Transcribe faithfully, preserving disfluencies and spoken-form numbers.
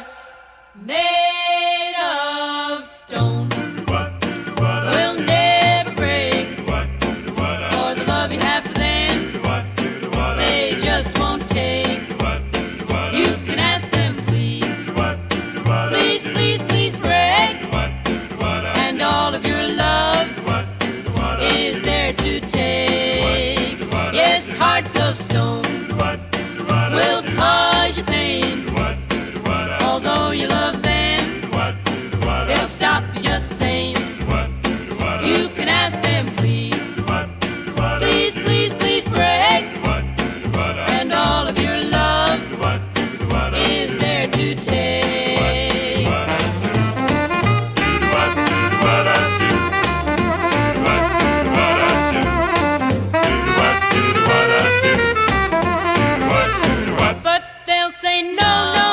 hearts made of stone will never break. For the love you have for them, they just won't take. You can ask them, please, please, please, please break. And all of your love is there to take. Yes, hearts of stone will cause you pain. Although you love them, they'll stop you just the same. You can ask them, please, please, please, please break. And all of your love is there to take. But they'll say no, no.